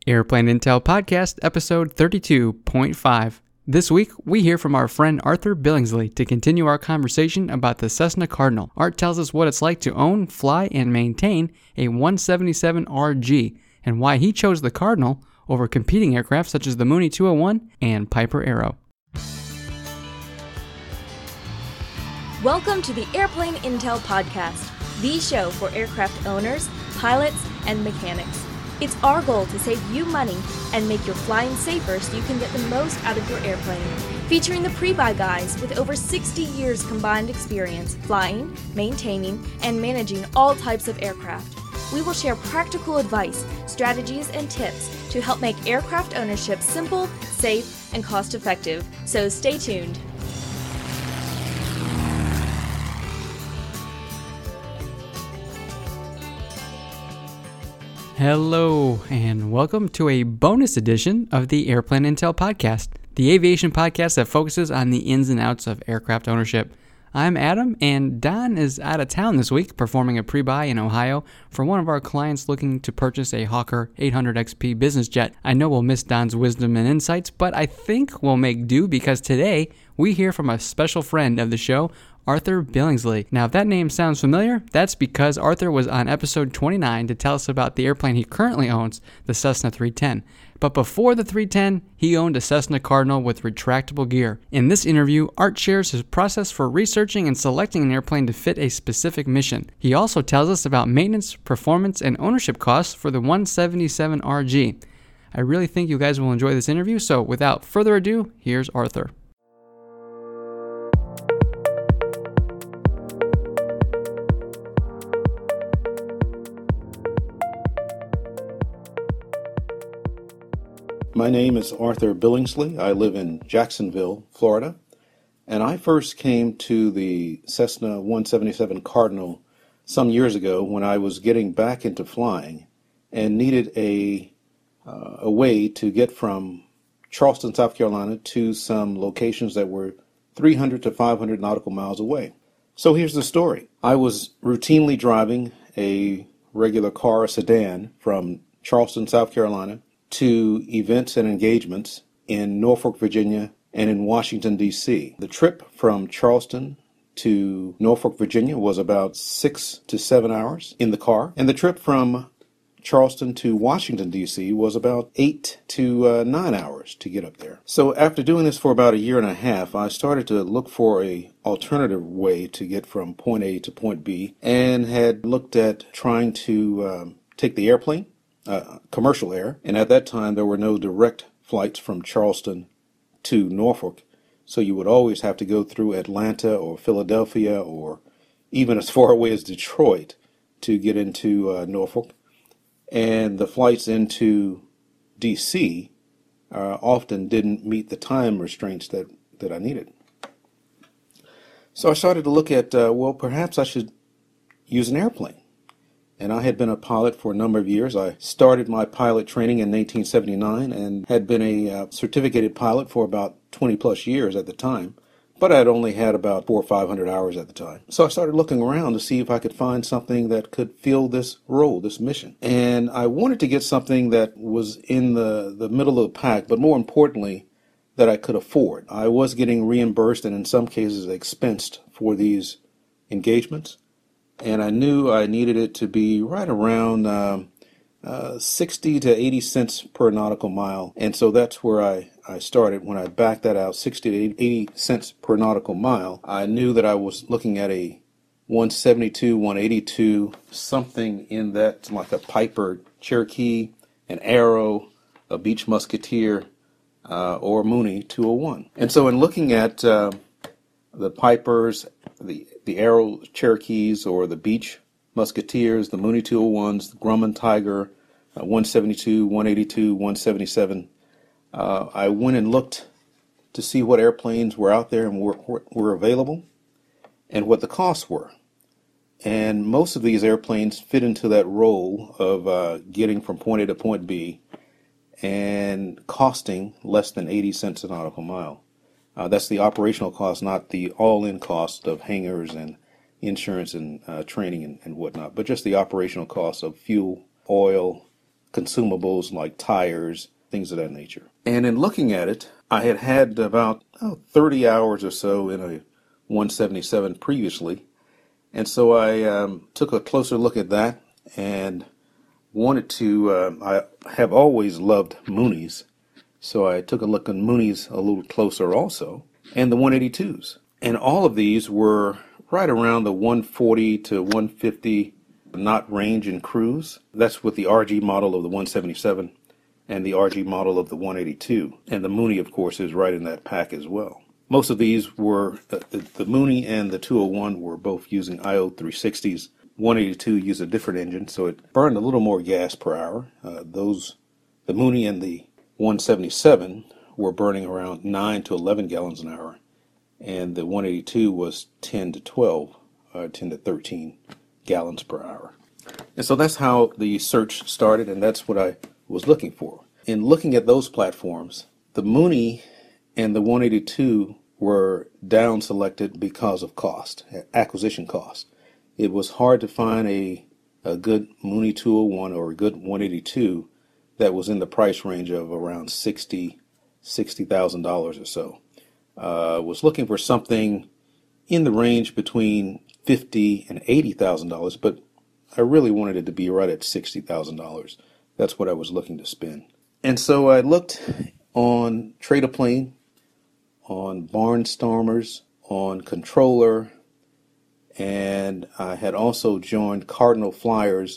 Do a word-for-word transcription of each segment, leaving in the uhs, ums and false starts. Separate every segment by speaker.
Speaker 1: Airplane Intel Podcast, episode thirty-two point five. This week, we hear from our friend Arthur Billingsley to continue our conversation about the Cessna Cardinal. Art tells us what it's like to own, fly, and maintain a one seventy-seven R G, and why he chose the Cardinal over competing aircraft such as the Mooney two oh one and Piper Arrow.
Speaker 2: Welcome to the Airplane Intel Podcast, the show for aircraft owners, pilots, and mechanics. It's our goal to save you money and make your flying safer so you can get the most out of your airplane. Featuring the pre-buy guys with over sixty years combined experience flying, maintaining, and managing all types of aircraft. We will share practical advice, strategies, and tips to help make aircraft ownership simple, safe, and cost-effective. So stay tuned.
Speaker 1: Hello, and welcome to a bonus edition of the Airplane Intel Podcast, the aviation podcast that focuses on the ins and outs of aircraft ownership. I'm Adam, and Don is out of town this week performing a pre-buy in Ohio for one of our clients looking to purchase a Hawker eight hundred X P business jet. I know we'll miss Don's wisdom and insights, but I think we'll make do because today we hear from a special friend of the show, Arthur Billingsley. Now, if that name sounds familiar, that's because Arthur was on episode twenty-nine to tell us about the airplane he currently owns, the Cessna three ten. But before the three ten, he owned a Cessna Cardinal with retractable gear. In this interview, Art shares his process for researching and selecting an airplane to fit a specific mission. He also tells us about maintenance, performance, and ownership costs for the one seventy-seven R G. I really think you guys will enjoy this interview, so without further ado, here's Arthur.
Speaker 3: My name is Arthur Billingsley. I live in Jacksonville, Florida, and I first came to the Cessna one seventy-seven Cardinal some years ago when I was getting back into flying and needed a uh, a way to get from Charleston, South Carolina to some locations that were three hundred to five hundred nautical miles away. So here's the story. I was routinely driving a regular car, a sedan, from Charleston, South Carolina to events and engagements in Norfolk, Virginia, and in Washington, D C. The trip from Charleston to Norfolk, Virginia was about six to seven hours in the car, and the trip from Charleston to Washington, D C was about eight to uh, nine hours to get up there. So after doing this for about a year and a half, I started to look for a alternative way to get from point A to point B, and had looked at trying to um, take the airplane, Uh, commercial air, and at that time there were no direct flights from Charleston to Norfolk, so you would always have to go through Atlanta or Philadelphia or even as far away as Detroit to get into uh, Norfolk, and the flights into D C uh, often didn't meet the time restraints that, that I needed. So I started to look at, uh, well, perhaps I should use an airplane. And I had been a pilot for a number of years. I started my pilot training in nineteen seventy-nine and had been a uh, certificated pilot for about twenty plus years at the time, but I had only had about four or five hundred hours at the time. So I started looking around to see if I could find something that could fill this role, this mission. And I wanted to get something that was in the, the middle of the pack, but more importantly, that I could afford. I was getting reimbursed and in some cases expensed for these engagements. And I knew I needed it to be right around um, uh, sixty to eighty cents per nautical mile. And so that's where I, I started. When I backed that out, sixty to eighty cents per nautical mile, I knew that I was looking at a one seventy-two, one eighty-two, something in that, like a Piper Cherokee, an Arrow, a Beech Musketeer, uh, or Mooney two oh one. And so in looking at uh, the Pipers, the the Arrow Cherokees, or the Beech Musketeers, the Mooney two oh ones, the Grumman Tiger, uh, one seventy-two, one eighty-two, one seventy-seven. Uh, I went and looked to see what airplanes were out there and were, were, were available and what the costs were. And most of these airplanes fit into that role of uh, getting from point A to point B and costing less than eighty cents a nautical mile. Uh, that's the operational cost, not the all-in cost of hangars and insurance and uh, training and, and whatnot, but just the operational cost of fuel, oil, consumables like tires, things of that nature. And in looking at it, I had had about oh, thirty hours or so in a one seventy-seven previously. And so I um, took a closer look at that and wanted to, uh, I have always loved Moonies. So I took a look at Moonies a little closer also, and the one eighty-twos. And all of these were right around the one forty to one fifty knot range in cruise. That's with the R G model of the one seventy-seven and the R G model of the one eighty-two. And the Moonie, of course, is right in that pack as well. Most of these were, uh, the, the Moonie and the two oh one were both using I O three sixties. one eighty-two used a different engine, so it burned a little more gas per hour. Uh, those, the Moonie and the one seventy-seven were burning around nine to eleven gallons an hour, and the one eighty-two was ten to twelve, uh, ten to thirteen gallons per hour. And so that's how the search started, and that's what I was looking for. In looking at those platforms, the Moonie and the one eighty-two were down selected because of cost, acquisition cost. It was hard to find a, a good Moonie two oh one or a good one eighty-two that was in the price range of around sixty thousand dollars or so. Uh, was looking for something in the range between fifty thousand dollars and eighty thousand dollars, but I really wanted it to be right at sixty thousand dollars. That's what I was looking to spend. And so I looked on Trade-A-Plane, on Barnstormers, on Controller, and I had also joined Cardinal Flyers.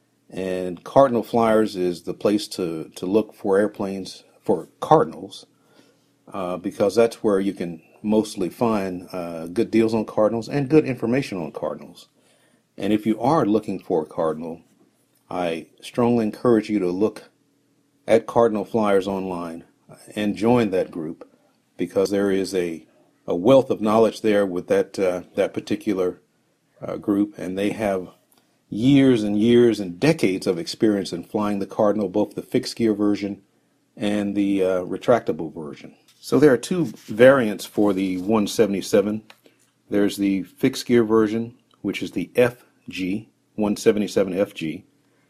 Speaker 3: And Cardinal Flyers is the place to, to look for airplanes for Cardinals, uh, because that's where you can mostly find uh, good deals on Cardinals and good information on Cardinals. And if you are looking for a Cardinal, I strongly encourage you to look at Cardinal Flyers online and join that group, because there is a, a wealth of knowledge there with that uh, that particular uh, group, and they have years and years and decades of experience in flying the Cardinal, both the fixed gear version and the uh, retractable version. So there are two variants for the one seventy-seven. There's the fixed gear version, which is the F G, one seventy-seven F G,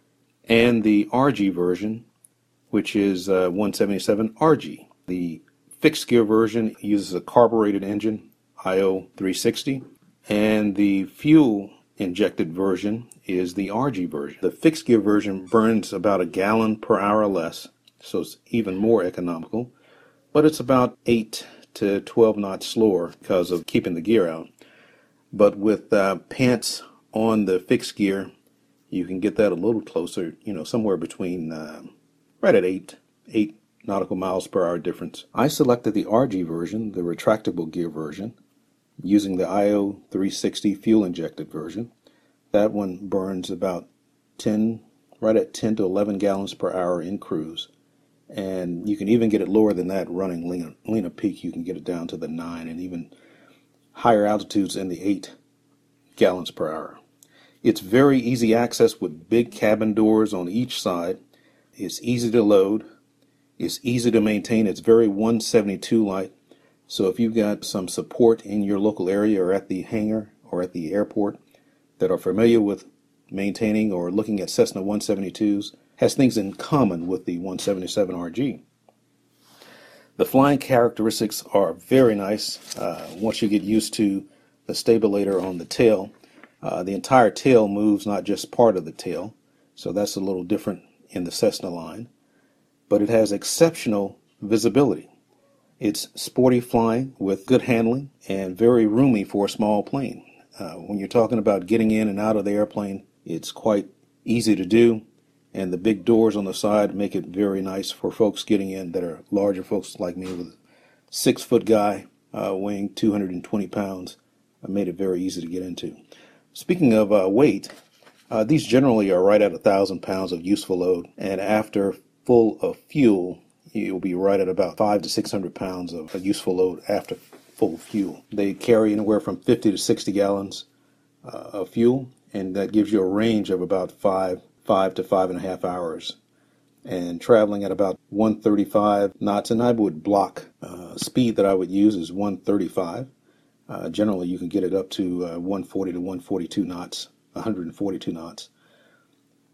Speaker 3: and the R G version, which is uh, one seventy-seven R G. The fixed gear version uses a carbureted engine, I O three sixty, and the fuel injected version is the R G version. The fixed gear version burns about a gallon per hour less, so it's even more economical, but it's about eight to twelve knots slower because of keeping the gear out. But with uh, pants on the fixed gear, you can get that a little closer, you know, somewhere between uh, right at eight, eight nautical miles per hour difference. I selected the R G version, the retractable gear version, using the I O three sixty fuel injected version. That one burns about ten, right at ten to eleven gallons per hour in cruise. And you can even get it lower than that running Lena, Lena Peak. You can get it down to the nine, and even higher altitudes in the eight gallons per hour. It's very easy access with big cabin doors on each side. It's easy to load. It's easy to maintain. It's very one seventy-two like. So if you've got some support in your local area or at the hangar or at the airport that are familiar with maintaining or looking at Cessna one seventy-twos, has things in common with the one seventy-seven R G. The flying characteristics are very nice. Uh, once you get used to the stabilator on the tail, uh, the entire tail moves, not just part of the tail. So that's a little different in the Cessna line. But it has exceptional visibility. It's sporty flying with good handling and very roomy for a small plane. Uh, when you're talking about getting in and out of the airplane, it's quite easy to do. And the big doors on the side make it very nice for folks getting in that are larger folks like me, with a six-foot guy uh, weighing two hundred twenty pounds. I made it very easy to get into. Speaking of uh, weight, uh, these generally are right at one thousand pounds of useful load. And after full of fuel, you'll be right at about five to six hundred pounds of a useful load after full fuel. They carry anywhere from fifty to sixty gallons uh, of fuel, and that gives you a range of about five five to five and a half hours, and traveling at about one thirty-five knots. And I would block uh, speed that I would use is one thirty-five. Uh, generally, you can get it up to uh, one forty to one forty-two knots, one forty-two knots.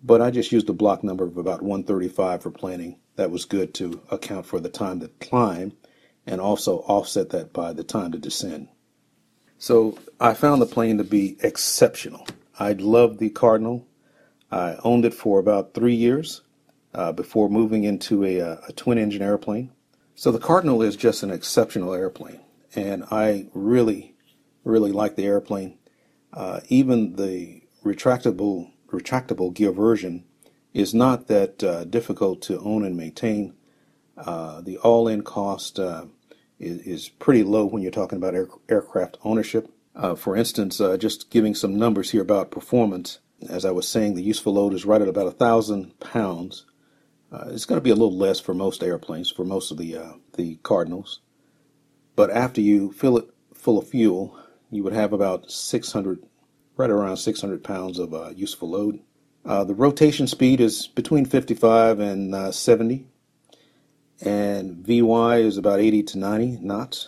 Speaker 3: but I just used a block number of about one thirty-five for planning. That was good to account for the time to climb and also offset that by the time to descend. So I found the plane to be exceptional. I loved the Cardinal. I owned it for about three years uh, before moving into a, a twin-engine airplane. So the Cardinal is just an exceptional airplane, and I really, really like the airplane. Uh, even the retractable retractable gear version is not that uh, difficult to own and maintain. Uh, the all-in cost uh, is, is pretty low when you're talking about air, aircraft ownership. Uh, for instance, uh, just giving some numbers here about performance. As I was saying, the useful load is right at about a thousand pounds. Uh, it's going to be a little less for most airplanes, for most of the uh, the Cardinals. But after you fill it full of fuel, you would have about six hundred, right around six hundred pounds of uh, useful load. Uh, the rotation speed is between fifty-five and uh, seventy, and V Y is about eighty to ninety knots.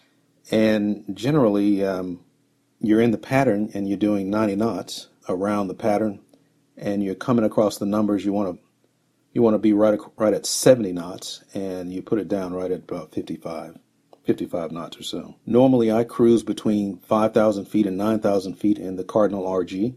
Speaker 3: And generally, um, you're in the pattern and you're doing ninety knots around the pattern, and you're coming across the numbers. You want to you want to be right right at seventy knots, and you put it down right at about fifty-five, fifty-five knots or so. Normally, I cruise between five thousand feet and nine thousand feet in the Cardinal R G.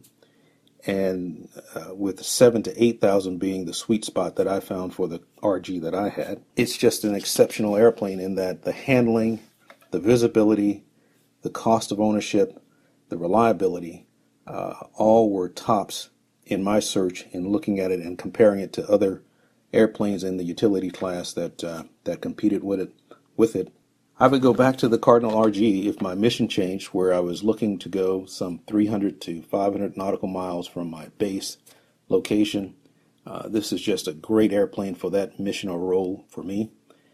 Speaker 3: And uh, with seven to eight thousand being the sweet spot that I found for the R G that I had. It's just an exceptional airplane in that the handling, the visibility, the cost of ownership, the reliability, uh, all were tops in my search in looking at it and comparing it to other airplanes in the utility class that uh, that competed with it. With it. I would go back to the Cardinal R G if my mission changed, where I was looking to go some three hundred to five hundred nautical miles from my base location. Uh, this is just a great airplane for that mission or role for me.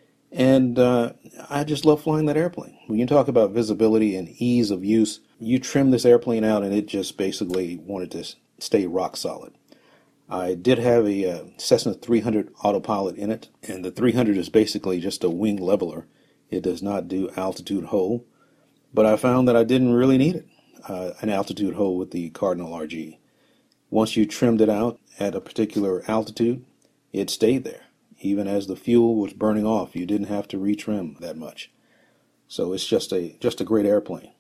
Speaker 3: And uh, I just love flying that airplane. When you talk about visibility and ease of use, you trim this airplane out and it just basically wanted to stay rock solid. I did have a uh, Cessna three hundred autopilot in it, and the three hundred is basically just a wing leveler. It does not do altitude hold, but I found that I didn't really need it, uh, an altitude hold with the Cardinal R G. Once you trimmed it out at a particular altitude, it stayed there. Even as the fuel was burning off, you didn't have to retrim that much. So it's just a just a great airplane.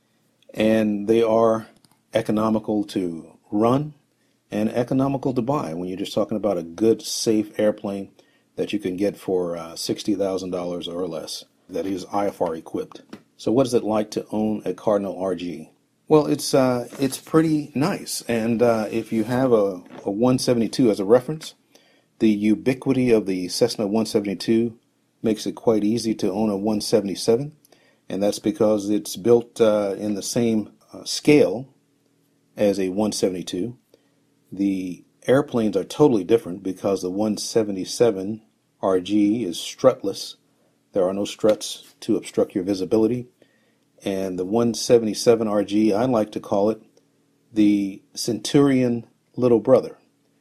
Speaker 3: And they are economical to run and economical to buy when you're just talking about a good, safe airplane that you can get for uh, sixty thousand dollars or less. That is I F R equipped. So what is it like to own a Cardinal R G? Well, it's uh, it's pretty nice. And uh, if you have a, a one seventy-two as a reference, the ubiquity of the Cessna one seventy-two makes it quite easy to own a one seventy-seven. And that's because it's built uh, in the same uh, scale as a one seventy-two. The airplanes are totally different because the one seventy-seven R G is strutless. There are no struts to obstruct your visibility. And the one seventy-seven R G, I like to call it the Centurion little brother.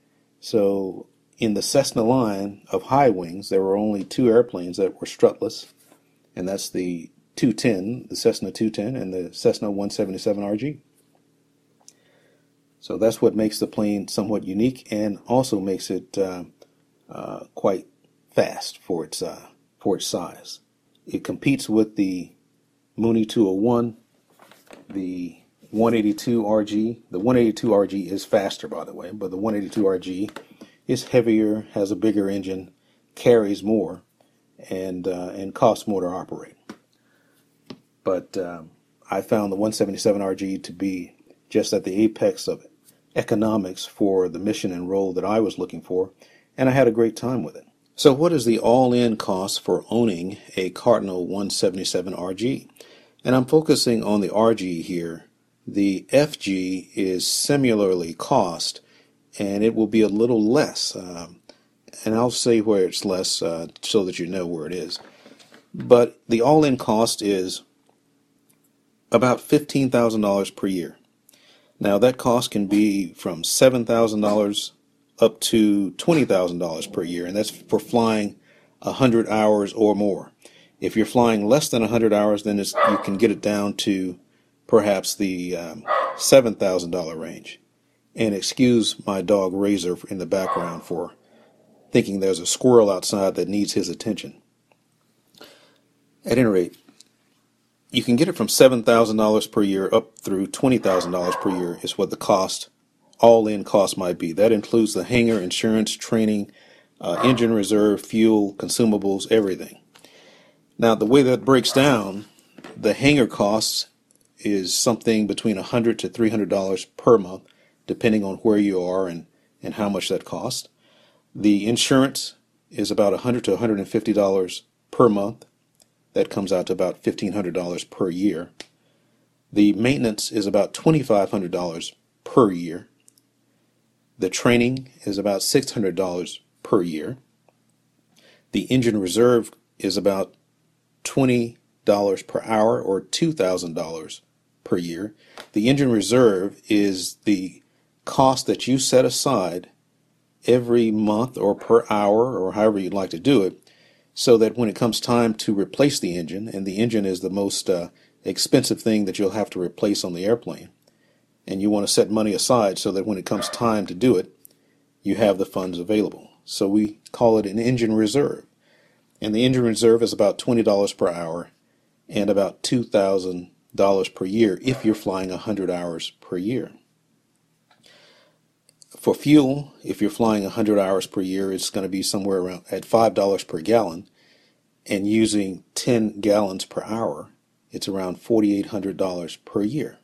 Speaker 3: So in the Cessna line of high wings, there were only two airplanes that were strutless, and that's the two ten, the Cessna two ten, and the Cessna one seventy-seven R G. So that's what makes the plane somewhat unique, and also makes it uh, uh, quite fast for its uh, for its size. It competes with the Mooney two oh one, the one eighty-two R G. The one eighty-two R G is faster, by the way, but the one eighty-two R G is heavier, has a bigger engine, carries more, and uh, and costs more to operate. But um, I found the one seventy-seven R G to be just at the apex of economics for the mission and role that I was looking for, and I had a great time with it. So what is the all-in cost for owning a Cardinal one seventy-seven R G? And I'm focusing on the R G here. The F G is similarly cost, and it will be a little less. Um, and I'll say where it's less uh, so that you know where it is. But the all-in cost is about fifteen thousand dollars per year. Now that cost can be from seven thousand dollars up to twenty thousand dollars per year, and that's for flying one hundred hours or more. If you're flying less than one hundred hours, then it's, you can get it down to perhaps the um, seven thousand dollars range. And excuse my dog Razor in the background for thinking there's a squirrel outside that needs his attention. At any rate, you can get it from seven thousand dollars per year up through twenty thousand dollars per year is what the cost, all-in cost might be. That includes the hangar, insurance, training, uh, engine reserve, fuel, consumables, everything. Now, the way that breaks down, the hangar costs is something between one hundred dollars to three hundred dollars per month, depending on where you are and, and how much that costs. The insurance is about one hundred dollars to one hundred fifty dollars per month. That comes out to about fifteen hundred dollars per year. The maintenance is about twenty-five hundred dollars per year. The training is about six hundred dollars per year. The engine reserve is about twenty dollars per hour, or two thousand dollars per year. The engine reserve is the cost that you set aside every month or per hour, or however you'd like to do it, so that when it comes time to replace the engine, and the engine is the most uh, expensive thing that you'll have to replace on the airplane, and you want to set money aside so that when it comes time to do it, you have the funds available. So we call it an engine reserve. And the engine reserve is about twenty dollars per hour and about two thousand dollars per year if you're flying one hundred hours per year. For fuel, if you're flying one hundred hours per year, it's going to be somewhere around at five dollars per gallon, and using ten gallons per hour, it's around four thousand eight hundred dollars per year.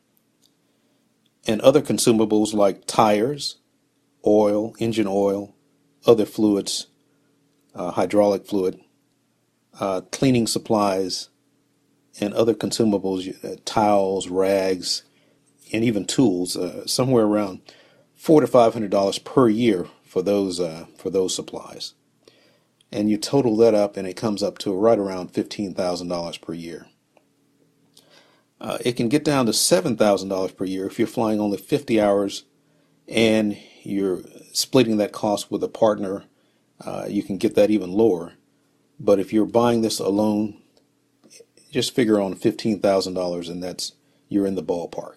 Speaker 3: And other consumables like tires, oil, engine oil, other fluids, uh, hydraulic fluid, uh, cleaning supplies, and other consumables, uh, towels, rags, and even tools, uh, somewhere around four to five hundred dollars per year for those uh, for those supplies, and you total that up, and it comes up to right around fifteen thousand dollars per year. Uh, it can get down to seven thousand dollars per year if you're flying only fifty hours, and you're splitting that cost with a partner. Uh, you can get that even lower, but if you're buying this alone, just figure on fifteen thousand dollars, and that's you're in the ballpark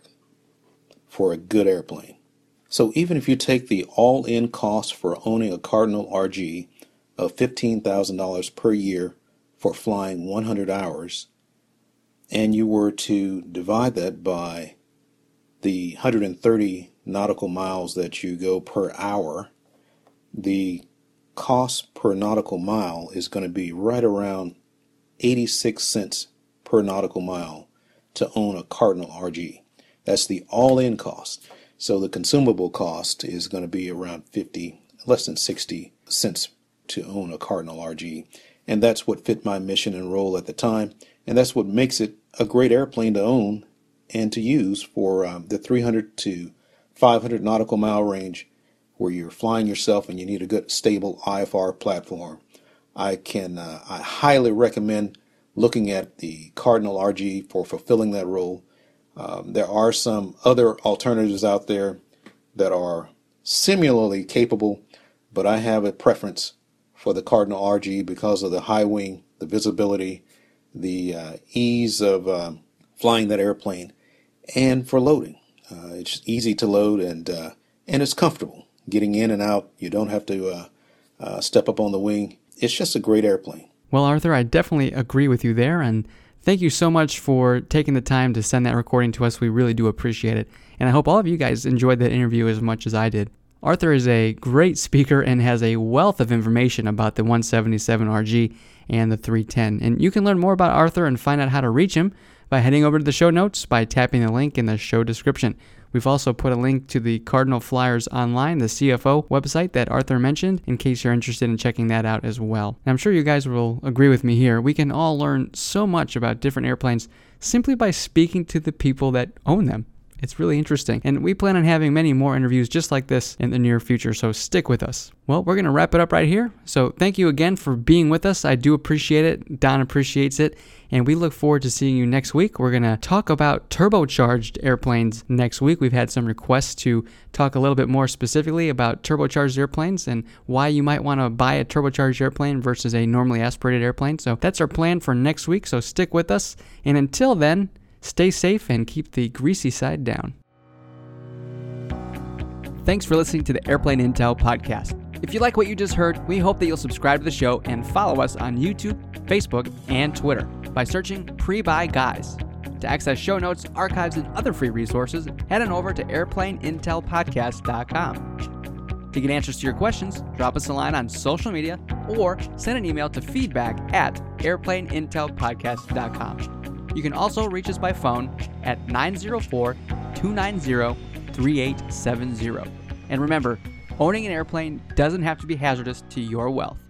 Speaker 3: for a good airplane. So even if you take the all-in cost for owning a Cardinal R G of fifteen thousand dollars per year for flying one hundred hours, and you were to divide that by the one hundred thirty nautical miles that you go per hour, the cost per nautical mile is going to be right around eighty-six cents per nautical mile to own a Cardinal R G. That's the all-in cost. So the consumable cost is going to be around fifty, less than sixty cents to own a Cardinal R G. And that's what fit my mission and role at the time. And that's what makes it a great airplane to own and to use for um, the three hundred to five hundred nautical mile range, where you're flying yourself and you need a good stable I F R platform. I can uh, I highly recommend looking at the Cardinal R G for fulfilling that role. Um, there are some other alternatives out there that are similarly capable, but I have a preference for the Cardinal R G because of the high wing, the visibility, the uh, ease of uh, flying that airplane, and for loading. Uh, it's easy to load, and uh, and it's comfortable. Getting in and out, you don't have to uh, uh, step up on the wing. It's just a great airplane.
Speaker 1: Well, Arthur, I definitely agree with you there, and thank you so much for taking the time to send that recording to us. We really do appreciate it, and I hope all of you guys enjoyed that interview as much as I did. Arthur is a great speaker and has a wealth of information about the one seventy-seven R G and the three ten, and you can learn more about Arthur and find out how to reach him by heading over to the show notes by tapping the link in the show description. We've also put a link to the Cardinal Flyers Online, the C F O website that Arthur mentioned, in case you're interested in checking that out as well. And I'm sure you guys will agree with me here. We can all learn so much about different airplanes simply by speaking to the people that own them. It's really interesting, and we plan on having many more interviews just like this in the near future, so stick with us. Well, we're going to wrap it up right here, so thank you again for being with us. I do appreciate it. Don appreciates it, and we look forward to seeing you next week. We're going to talk about turbocharged airplanes next week. We've had some requests to talk a little bit more specifically about turbocharged airplanes and why you might want to buy a turbocharged airplane versus a normally aspirated airplane. So that's our plan for next week, so stick with us, and until then, stay safe and keep the greasy side down. Thanks for listening to the Airplane Intel podcast. If you like what you just heard, we hope that you'll subscribe to the show and follow us on YouTube, Facebook, and Twitter by searching Pre-Buy Guys. To access show notes, archives, and other free resources, head on over to airplane intel podcast dot com. To get answers to your questions, drop us a line on social media or send an email to feedback at airplane intel podcast dot com. You can also reach us by phone at nine zero four, two nine zero, three eight seven zero. And remember, owning an airplane doesn't have to be hazardous to your wealth.